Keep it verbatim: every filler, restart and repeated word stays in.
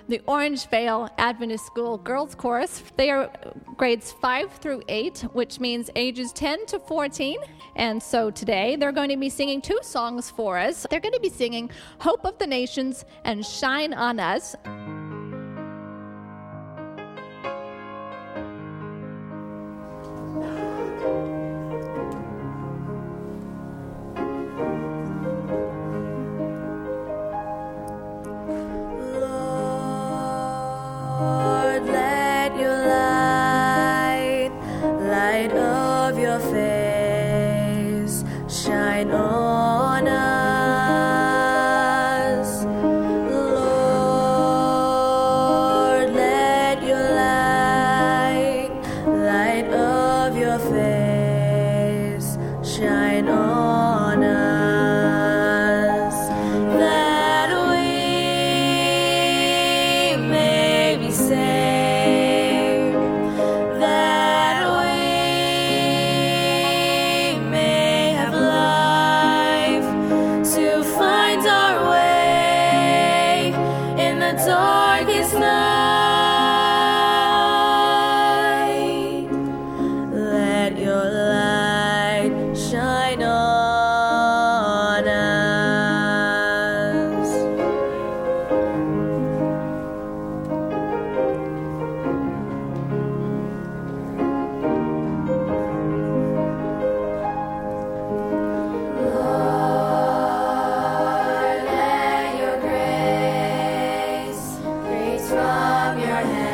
the Orangevale Adventist School Girls Chorus. They are grades five through eight, which means ages ten to fourteen. And so today they're going to be singing two songs for us. They're going to be singing Hope of the Nations and Shine on Us. Lord, let your light, light of your face, shine on us. Lord, let your light, light of your face, shine on us, that we may be saved, that we may have life, to find our way in the darkest night. Let your light shine on us. Lord, let your grace, grace from your hand.